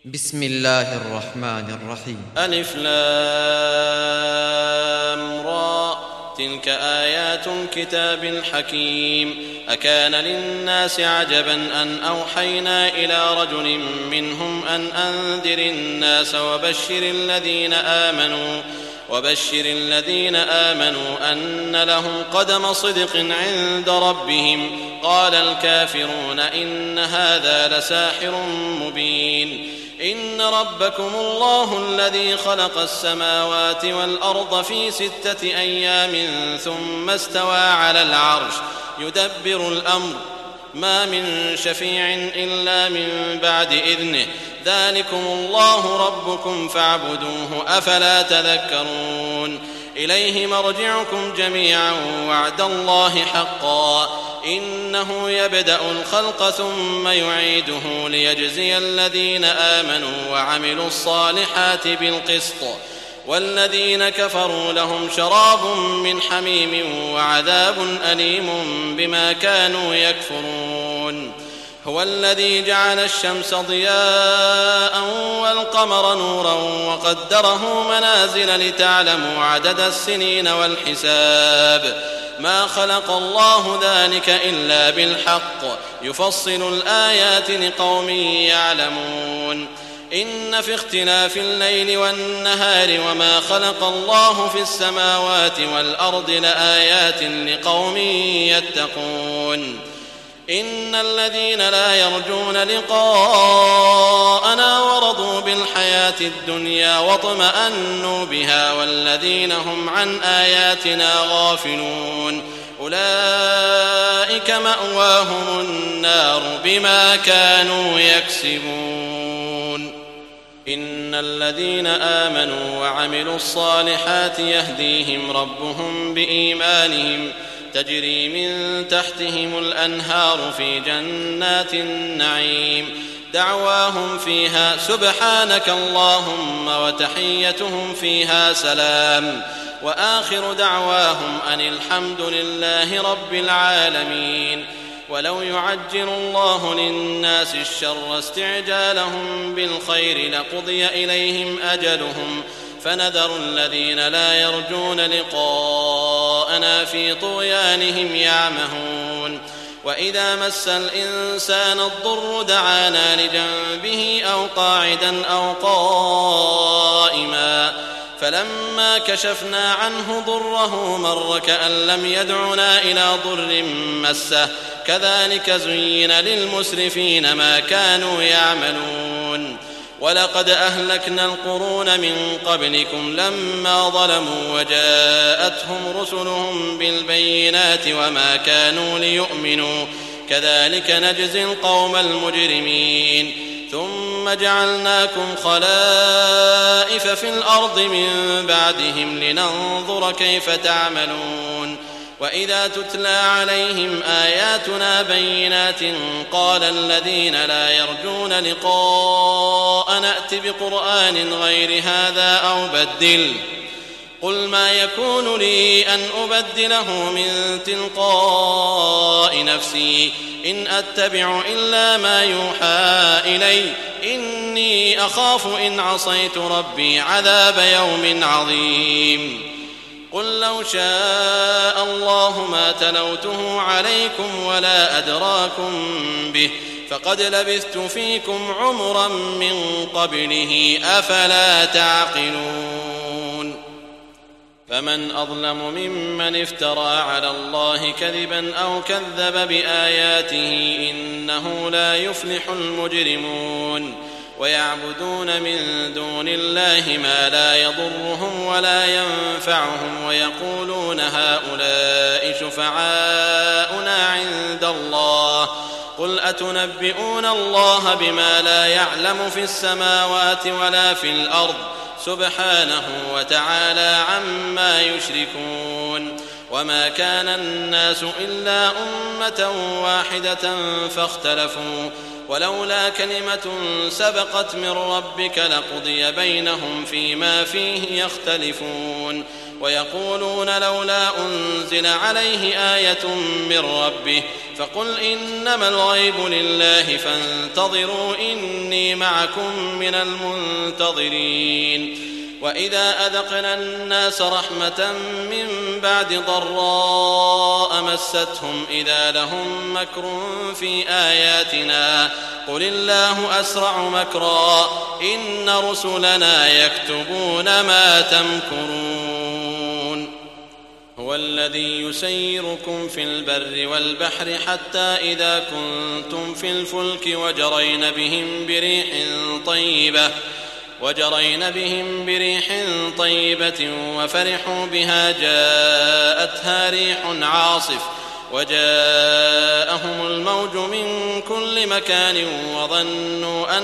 بسم الله الرحمن الرحيم. ألف لام را، تلك آيات الكتاب الحكيم. أكان للناس عجبا أن أوحينا إلى رجل منهم أن أنذر الناس وبشر الذين آمنوا أن لهم قدم صدق عند ربهم. قال الكافرون إن هذا لساحر مبين. إن ربكم الله الذي خلق السماوات والأرض في 6 أيام ثم استوى على العرش يدبر الأمر ما من شفيع إلا من بعد إذنه. ذلكم الله ربكم فاعبدوه أفلا تذكرون. إليه مرجعكم جميعا وعد الله حقا. إنه يبدأ الخلق ثم يعيده ليجزي الذين آمنوا وعملوا الصالحات بالقسط. والذين كفروا لهم شراب من حميم وعذاب أليم بما كانوا يكفرون. هو الذي جعل الشمس ضياء والقمر نورا وقدره منازل لتعلموا عدد السنين والحساب. ما خلق الله ذلك إلا بالحق يفصل الآيات لقوم يعلمون. إن في اختلاف الليل والنهار وما خلق الله في السماوات والأرض لآيات لقوم يتقون. إن الذين لا يرجون لقاءنا ورضوا بالحياة الدنيا واطمأنوا بها والذين هم عن آياتنا غافلون أولئك مأواهم النار بما كانوا يكسبون. إن الذين آمنوا وعملوا الصالحات يهديهم ربهم بإيمانهم تجري من تحتهم الأنهار في جنات النعيم. دعواهم فيها سبحانك اللهم وتحيتهم فيها سلام. وآخر دعواهم أن الحمد لله رب العالمين. ولو يعجل الله للناس الشر استعجالهم بالخير لقضي إليهم أجلهم فنذر الذين لا يرجون لقاءنا في طغيانهم يعمهون. وإذا مس الإنسان الضر دعانا لجنبه أو قاعدا أو قائما فلما كشفنا عنه ضره مر كأن لم يدعنا إلى ضر مسه كذلك زين للمسرفين ما كانوا يعملون. ولقد أهلكنا القرون من قبلكم لما ظلموا وجاءتهم رسلهم بالبينات وما كانوا ليؤمنوا كذلك نجزي القوم المجرمين. ثم جعلناكم خلائف في الأرض من بعدهم لننظر كيف تعملون. وإذا تتلى عليهم آياتنا بينات قال الذين لا يرجون لقاء نأت بقرآن غير هذا أو بدل. قل ما يكون لي أن أبدله من تلقاء نفسي إن أتبع إلا ما يوحى إلي إني أخاف إن عصيت ربي عذاب يوم عظيم. قل لو شاء الله ما تلوته عليكم ولا أدراكم به فقد لبثت فيكم عمرا من قبله أفلا تعقلون. فمن أظلم ممن افترى على الله كذبا أو كذب بآياته إنه لا يفلح المجرمون. ويعبدون من دون الله ما لا يضرهم ولا ينفعهم ويقولون هؤلاء شفعاؤنا عند الله. قل أتنبئون الله بما لا يعلم في السماوات ولا في الأرض سبحانه وتعالى عما يشركون. وما كان الناس إلا أمة واحدة فاختلفوا ولولا كلمة سبقت من ربك لقضي بينهم فيما فيه يختلفون. ويقولون لولا أنزل عليه آية من ربه فقل إنما الغيب لله فانتظروا إني معكم من المنتظرين. وإذا أذقنا الناس رحمة من بعد ضراء مستهم إذا لهم مكر في آياتنا قل الله أسرع مكرا إن رسلنا يكتبون ما تمكرون. هو الذي يسيركم في البر والبحر حتى إذا كنتم في الفلك وجرين بهم بريح طيبة وفرحوا بها جاءتها ريح عاصف وجاءهم الموج من كل مكان وظنوا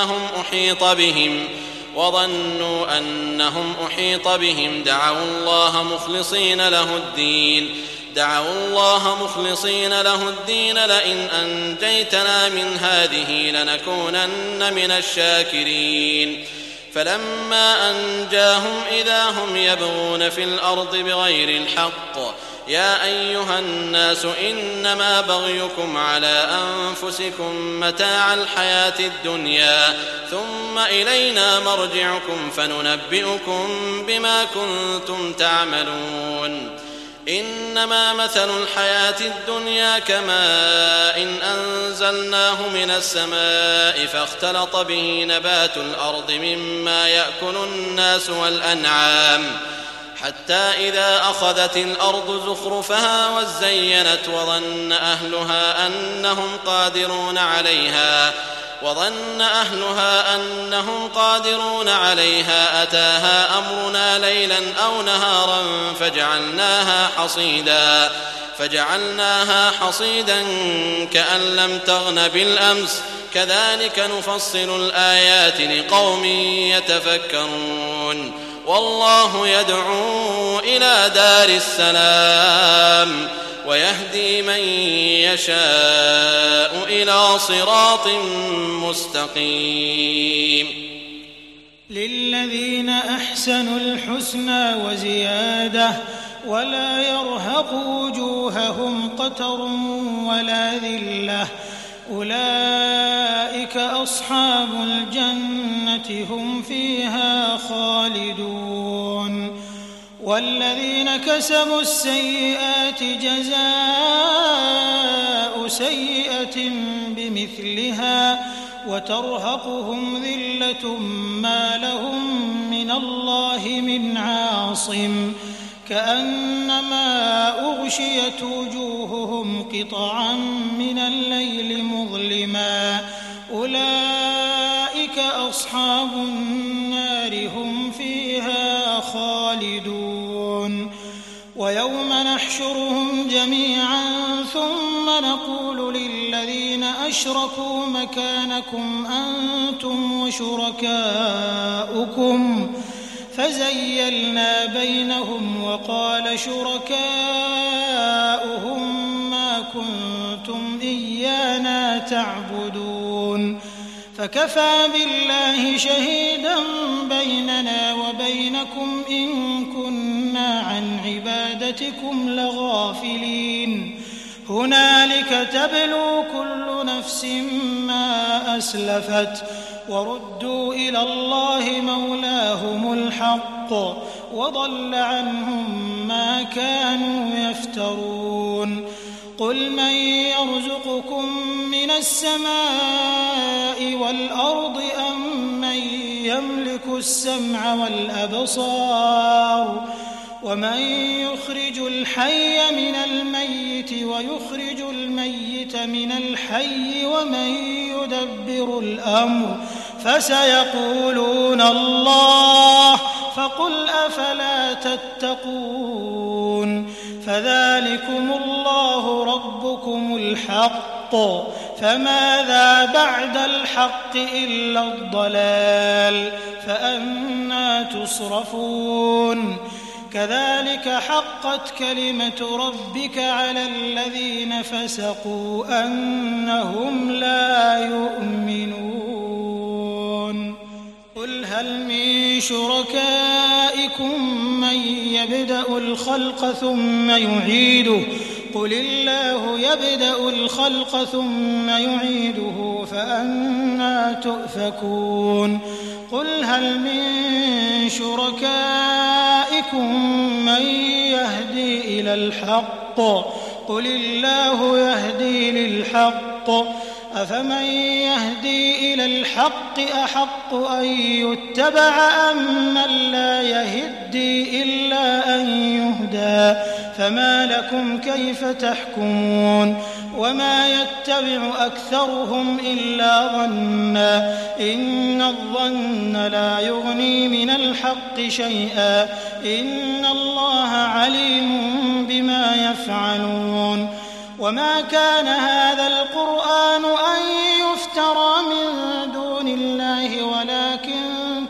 أنهم أحيط بهم دعوا الله مخلصين له الدين لئن أنجيتنا من هذه لنكونن من الشاكرين. فلما أنجاهم إذا هم يبغون في الأرض بغير الحق يا أيها الناس إنما بغيكم على أنفسكم متاع الحياة الدنيا ثم إلينا مرجعكم فننبئكم بما كنتم تعملون. إنما مثل الحياة الدنيا كماء إن أنزلناه من السماء فاختلط به نبات الأرض مما يأكل الناس والأنعام حتى إذا أخذت الأرض زخرفها وزينت وظن أهلها أنهم قادرون عليها أتاها أمرنا ليلا أو نهارا فجعلناها حصيدا كأن لم تغن بالأمس كذلك نفصل الآيات لقوم يتفكرون. والله يدعو إلى دار السلام ويهدي من يشاء إلى صراط مستقيم. للذين أحسنوا الحسنى وزيادة ولا يرهق وجوههم قتر ولا ذلة أولئك أصحاب الجنة هم فيها خالدون. والذين كسبوا السيئات جزاء سيئة بمثلها وترهقهم ذلة ما لهم من الله من عاصم كأنما أغشيت وجوههم قطعا من الليل مظلما أولئك أصحاب النار هم فيها خالدون. ويوم نحشرهم جميعا ثم نقول للذين أشركوا مكانكم أنتم وشركاؤكم فزيلنا بينهم وقال شركاؤهم ما كنتم إيانا تعبدون فكفى بالله شهيدا بيننا وبينكم إن كنا عن عبادتكم لغافلين. هنالك تبلو كل نفس ما أسلفت وردوا إلى الله مولاهم الحق وضل عنهم ما كانوا يفترون. قل من يرزقكم من السماء والأرض أم من يملك السمع والأبصار ومن يخرج الحي من الميت ويخرج الميت من الحي ومن يدبر الأمر فسيقولون الله فقل أفلا تتقون. فذلكم الله ربكم الحق فماذا بعد الحق إلا الضلال فأنى تصرفون. كذلك حقت كلمة ربك على الذين فسقوا أنهم لا يؤمنون. قل هل من شركائكم من يبدأ الخلق ثم يعيده قل الله يبدأ الخلق ثم يعيده فأنى تؤفكون قل هل من شركائكم من يهدي إلى الحق قل الله يهدي للحق أفمن يهدي إلى الحق أحق أن يتبع أم من لا يهدي إلا أن يهدى فما لكم كيف تحكمون وما يتبع أكثرهم إلا ظنا إن الظن لا يغني من الحق شيئا إن الله عليم بما يفعلون وما كان هذا القرآن أن يفترى من دون الله ولكن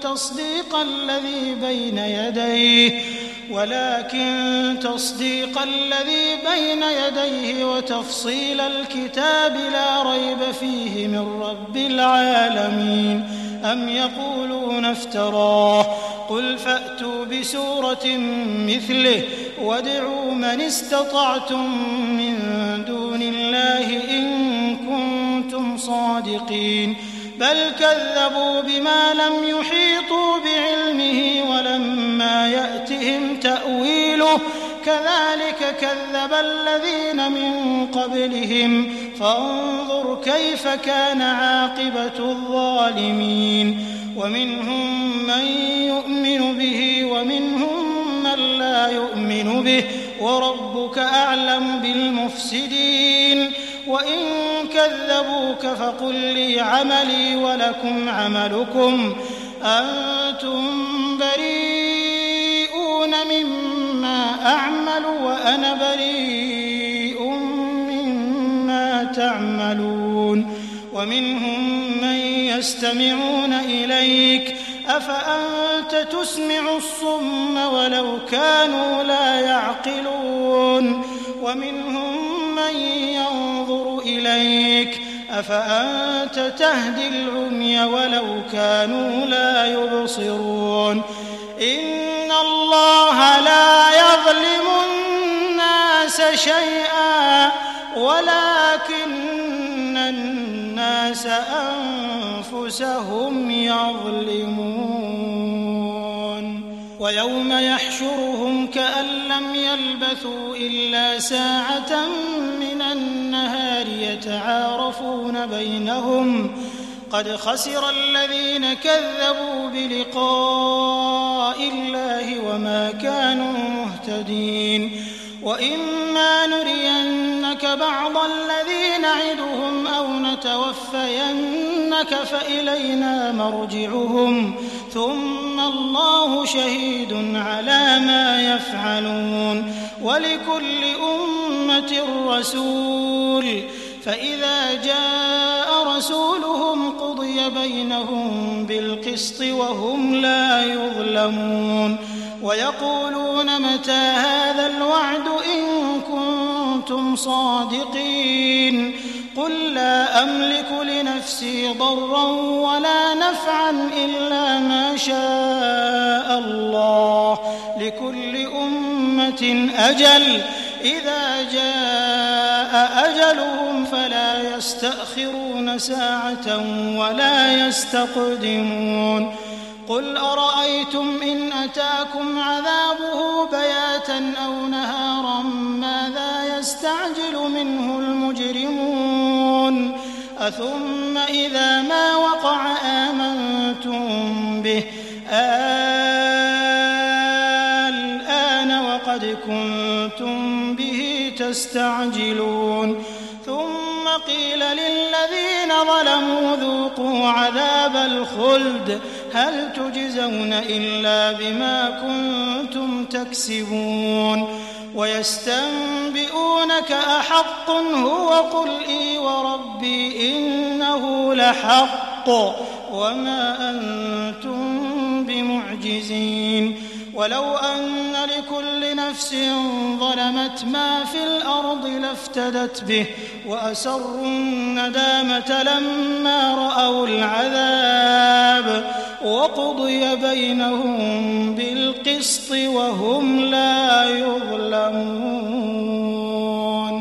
تصديق الذي بين يديه وتفصيل الكتاب لا ريب فيه من رب العالمين أم يقولون افتراه قل فأتوا بسورة مثله وادعوا من استطعتم من دون الله إن كنتم صادقين بل كذبوا بما لم يحيطوا بعلمه ولما يأتهم تأويله كذلك كذب الذين من قبلهم فانظر كيف كان عاقبة الظالمين ومنهم من يؤمن به ومنهم من لا يؤمن به وربك أعلم بالمفسدين وإن كذبوك فقل لي عملي ولكم عملكم أنتم بريئون مما أعمل وأنا بريء مما تعملون ومنهم من يستمعون إليك أفأنت تسمع الصم ولو كانوا لا يعقلون ومنهم من ينظر إليك أفأنت تهدي العمي ولو كانوا لا يبصرون إن الله لا يظلم الناس شيئا ولكن الناس أنفسهم يظلمون ويوم يحشرهم كأن لم يلبثوا إلا ساعة من النهار يتعارفون بينهم قد خسر الذين كذبوا بلقاء الله وما كانوا مهتدين وإما نرينك بعض الذي نعدهم أو نتوفينك فإلينا مرجعهم ثم الله شهيد على ما يفعلون ولكل أمة رسول فإذا جاء رسولهم قضي بينهم بالقسط وهم لا يظلمون ويقولون متى هذا الوعد إن كنتم صادقين قل لا أملك لنفسي ضرا ولا نفعا إلا ما شاء الله لكل أمة أجل إذا جاء أجلهم فلا يستأخرون ساعة ولا يستقدمون قل أرأيتم إن أتاكم عذابه بياتا أو نهارا ماذا يستعجل منه المجرمون أثم إذا ما وقع آمنتم به الآن وقد كنتم به تستعجلون ثم قيل للذين ظلموا ذوقوا عذاب الخلد هل تجزون إلا بما كنتم تكسبون ويستنبئونك أحق هو قل إي وربي إنه لحق وما أنتم بمعجزين ولو أن لكل نفس ظلمت ما في الأرض لافتدت به وأسروا الندامة لما رأوا العذاب وقضي بينهم بالقسط وهم لا يظلمون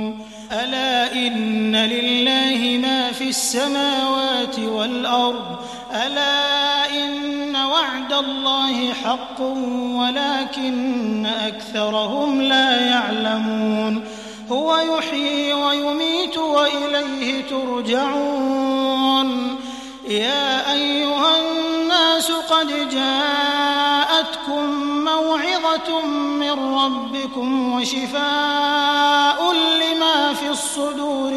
السماوات والأرض ألا إن وعد الله حق ولكن أكثرهم لا يعلمون هو يحيي ويميت وإليه ترجعون يا أيها الناس قد جاءتكم موعظة من ربكم وشفاء لما في الصدور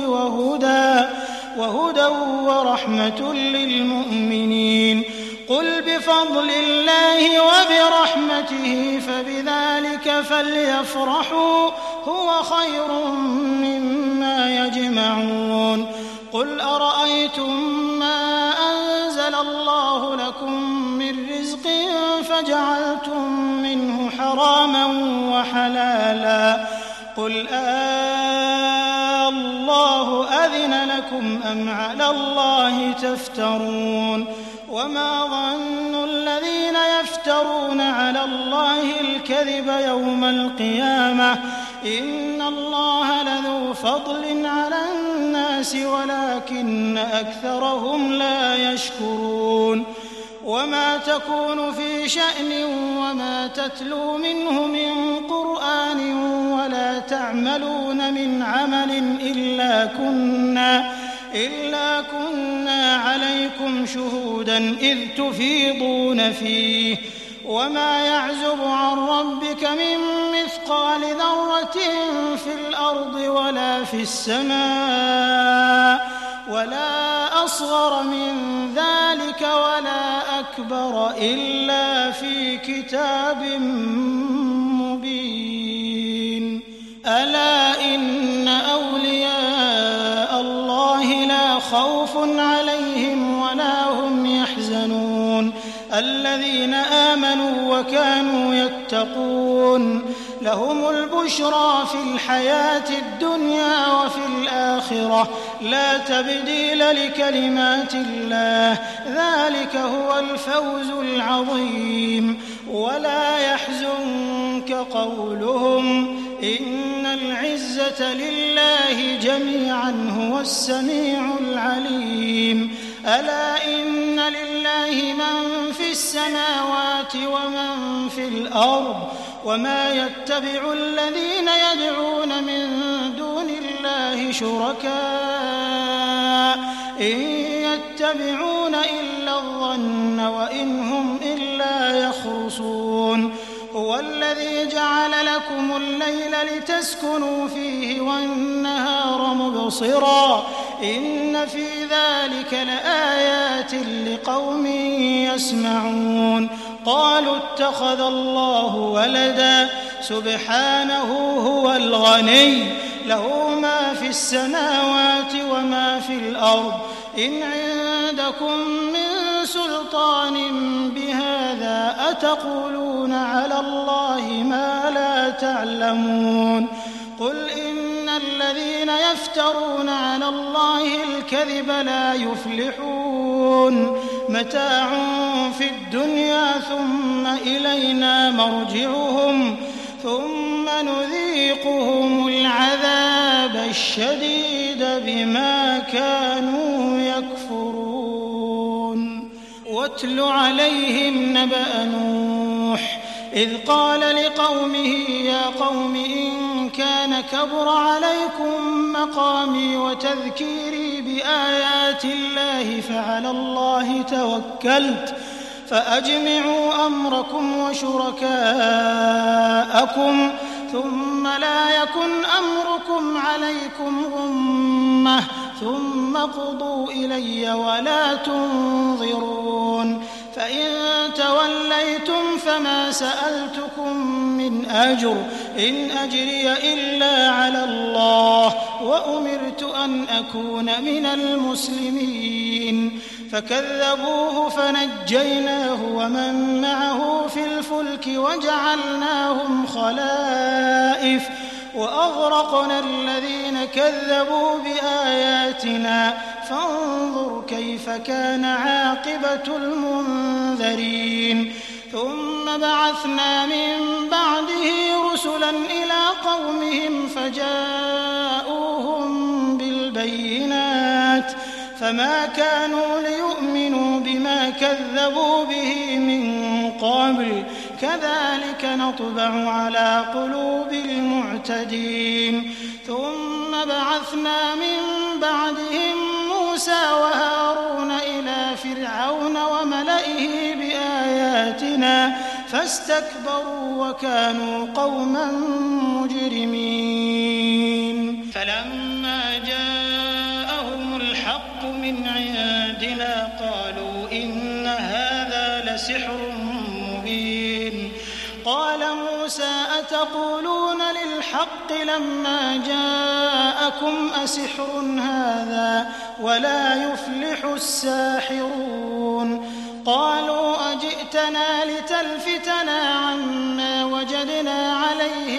وهدى ورحمة للمؤمنين قل بفضل الله وبرحمته فبذلك فليفرحوا هو خير مما يجمعون قل أرأيتم ما أنزل الله لكم من رزق فجعلتم منه حراما وحلالا قل الله أذن لكم أم على الله تفترون وما ظن الذين يفترون على الله الكذب يوم القيامة إن الله لذو فضل على الناس ولكن أكثرهم لا يشكرون وما تكون في شأن وما تتلو منه من قرآن ولا تعملون من عمل إلا كنا عليكم شهودا إذ تفيضون فيه وما يعزب عن ربك من مثقال ذرة في الأرض ولا في السماء ولا أصغر من ذلك ولا أكبر إلا في كتاب مبين ألا إن أولياء الله لا خوف عليهم ولا هم يحزنون الذين آمنوا وكانوا يتقون لهم البشرى في الحياة الدنيا وفي الآخرة لا تبديل لكلمات الله ذلك هو الفوز العظيم ولا يحزنك قولهم إن العزة لله جميعا هو السميع العليم ألا إن لله من في السماوات ومن في الأرض وما يتبع الذين يدعون من دون الله شركاء إن يتبعون إلا الظن وإن هم إلا يخرصون هو الذي جعل لكم الليل لتسكنوا فيه والنهار مبصرا إن في ذلك لآيات لقوم يسمعون قالوا اتخذ الله ولدا سبحانه هو الغني له ما في السماوات وما في الأرض إن عندكم من سلطان بهذا أتقولون على الله ما لا تعلمون قل إن الذين يفترون على الله الكذب لا يفلحون متاع في الدنيا ثم إلينا مرجعهم ثم نذيقهم العذاب الشديد بما كانوا يكفرون واتل عليهم نبأ نوح إذ قال لقومه يا قوم إن كان كبر عليكم مقامي وتذكيري بآيات الله فعلى الله توكلت فأجمعوا أمركم وشركاءكم ثم لا يكن أمركم عليكم غمة ثم قضوا إلي ولا تنظرون فإن توليتم فما سألتكم من أجر إن أجري إلا على الله وأمرت أن أكون من المسلمين فكذبوه فنجيناه ومن معه في الفلك وجعلناهم خلائف وأغرقنا الذين كذبوا بآياتنا فانظر كيف كان عاقبة المنذرين ثم بعثنا من بعده رسلا إلى قومهم فجاءوهم بالبينات فما كانوا ليؤمنوا بما كذبوا به من قبل كذلك نطبع على قلوب المعتدين ثم بعثنا من بعدهم موسى وهارون إلى فرعون وملئه بآياتنا فاستكبروا وكانوا قوما مجرمين فلما جاءهم الحق من عندنا قالوا إن هذا لسحر مبين قال موسى أتقولون للحق لما جاءكم أسحر هذا ولا يفلح الساحرون قالوا أجئتنا لتلفتنا عما وجدنا عليه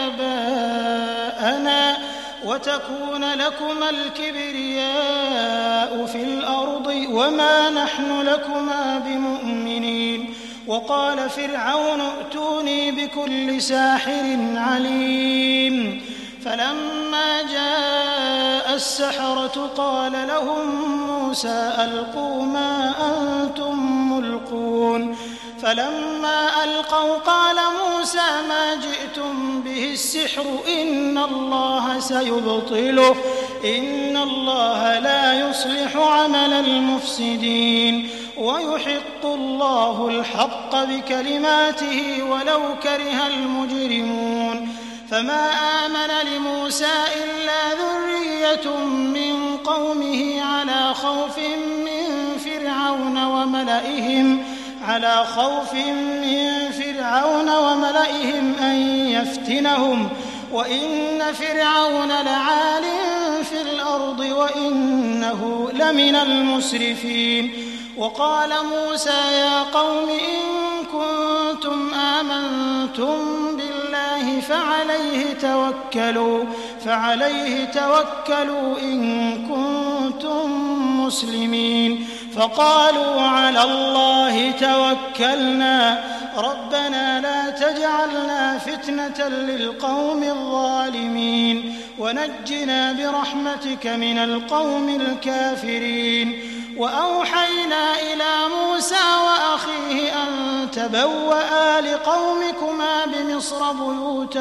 آباءنا وتكون لكما الكبرياء في الأرض وما نحن لكما بمؤمنين وقال فرعون ائتوني بكل ساحر عليم فلما جاء السحرة قال لهم موسى ألقوا ما أنتم ملقون فلما ألقوا قال موسى ما جئتم به السحر إن الله سيبطله إن الله لا يصلح عمل المفسدين ويحق الله الحق بكلماته ولو كره المجرمون فما آمن لموسى إلا ذرية من قومه على خوف من فرعون وملئهم أن يفتنهم وإن فرعون لعال في الأرض وإنه لمن المسرفين وقال موسى يا قوم إن كنتم آمنتم بالله فعليه توكلوا إن كنتم مسلمين فقالوا على الله توكلنا ربنا لا تجعلنا فتنة للقوم الظالمين ونجنا برحمتك من القوم الكافرين وأوحينا إلى موسى وأخيه أن تبوأ لقومكما بمصر بيوتا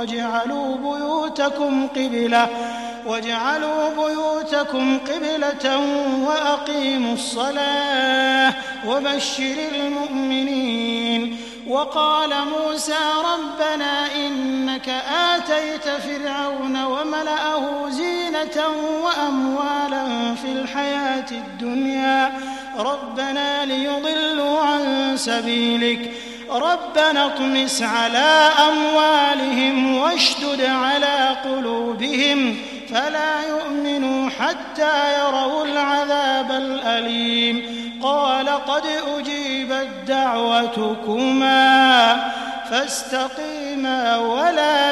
واجعلوا بيوتكم قبلة وأقيموا الصلاة وبشر المؤمنين وقال موسى ربنا إنك آتيت فرعون وملأه زينة وأموالا في الحياة الدنيا ربنا ليضلوا عن سبيلك ربنا اطمس على أموالهم واشدد على قلوبهم فلا يؤمنوا حتى يروا العذاب الأليم قال قد أجيبت دعوتكما فاستقيما ولا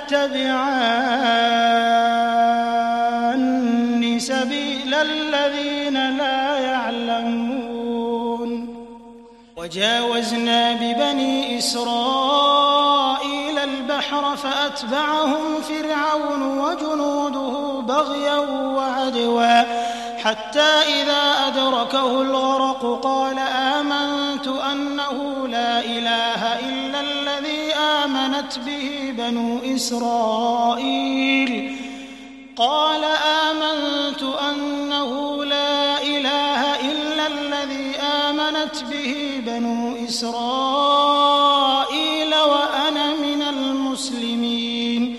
تتبعان سبيل الذين لا يعلمون وجاوزنا ببني إسرائيل البحر فأتبعهم فرعون وجنوده بغيا وعدوا حتى إذا أدركه الغرق قال آمنت أنه لا إله إلا الذي آمنت به بنو إسرائيل وأنا من المسلمين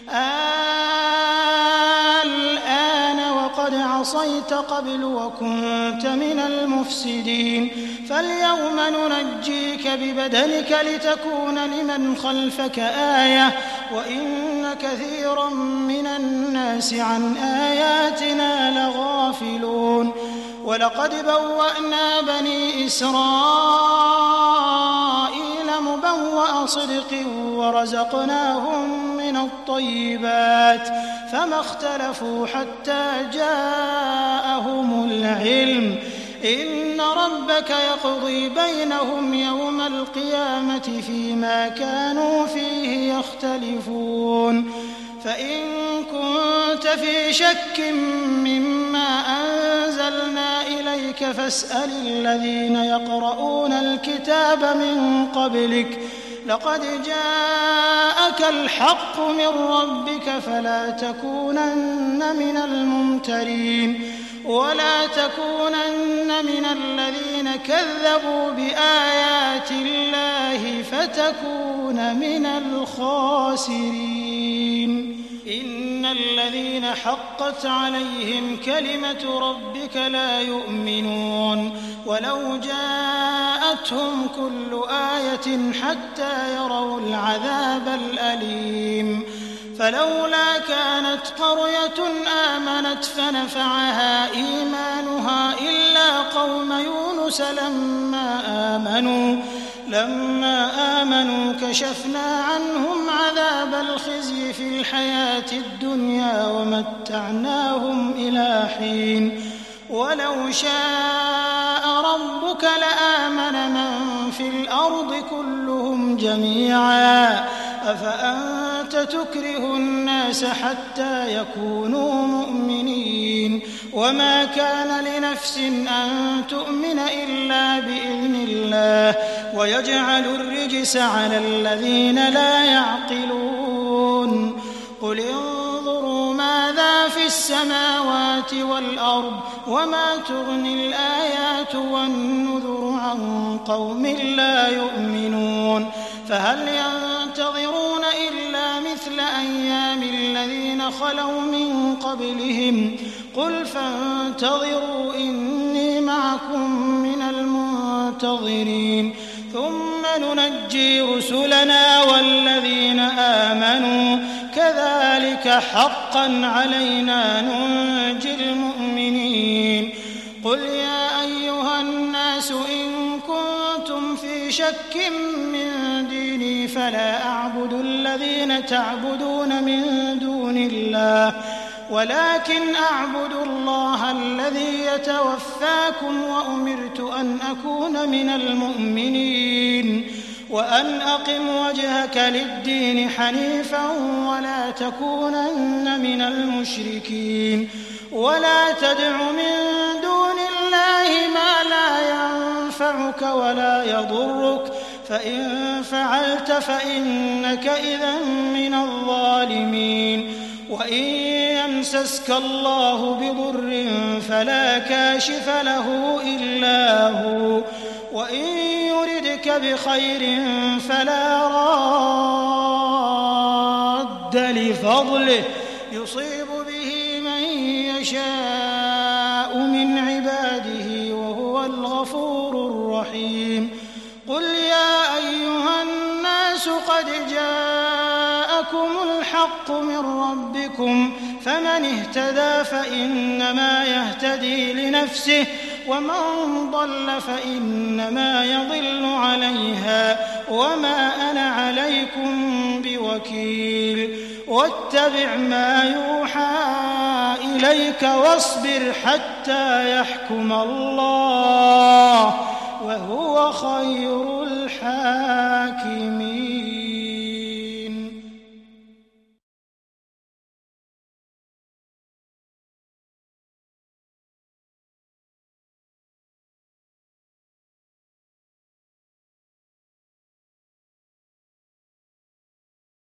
الآن وقد عصيت قبل وكنت من المفسدين فاليوم ننجيك ببدنك لتكون لمن خلفك آية وإن كثيرا من الناس عن آياتنا لغافلون ولقد بوأنا بني إسرائيل مبوأ صدق ورزقناهم من الطيبات فما اختلفوا حتى جاءهم العلم إن ربك يقضي بينهم يوم القيامة فيما كانوا فيه يختلفون فإن كنت في شك مما أنزلنا إليك فاسأل الذين يقرؤون الكتاب من قبلك لقد جاءك الحق من ربك فلا تكونن من الممترين ولا تكونن من الذين كذبوا بآيات الله فتكون من الخاسرين إن الذين حقت عليهم كلمة ربك لا يؤمنون ولو جاءتهم كل آية حتى يروا العذاب الأليم فلولا كانت قرية آمنت فنفعها إيمانها إلا قوم يونس لما آمنوا كشفنا عنهم عذاب الخزي في الحياة الدنيا ومتعناهم إلى حين ولو شاء ربك لآمن من في الأرض كلهم جميعا أفأنت تكره الناس حتى يكونوا مؤمنين وما كان لنفس أن تؤمن إلا بإذن الله ويجعل الرجس على الذين لا يعقلون قل انظروا ماذا في السماوات والأرض وما تغني الآيات والنذر عن قوم لا يؤمنون فهل ينتظرون إلا مثل أيام الذين خلوا من قبلهم قل فانتظروا إني معكم من المنتظرين ثم ننجي رسلنا والذين آمنوا كذلك حقا علينا ننجي المؤمنين قل يا أيها الناس إن كنتم في شك من ديني فلا أعبد الذين تعبدون من دون الله ولكن أعبد الله الذي يتوفاكم وأمرت أن أكون من المؤمنين وأن أقم وجهك للدين حنيفا ولا تكونن من المشركين ولا تدع من دون الله ما لا ينفعك ولا يضرك فإن فعلت فإنك إذا من الظالمين وإن يمسسك الله بضر فلا كاشف له إلا هو وإن يردك بخير فلا راد لفضله يصيب به من يشاء من عباده وهو الغفور الرحيم قل يا أيها الناس قد جاءكم الحق من ربكم فمن اهتدى فإنما يهتدي لنفسه ومن ضل فإنما يضل عليها وما أنا عليكم بوكيل واتبع ما يوحى إليك واصبر حتى يحكم الله وهو خير الحاكمين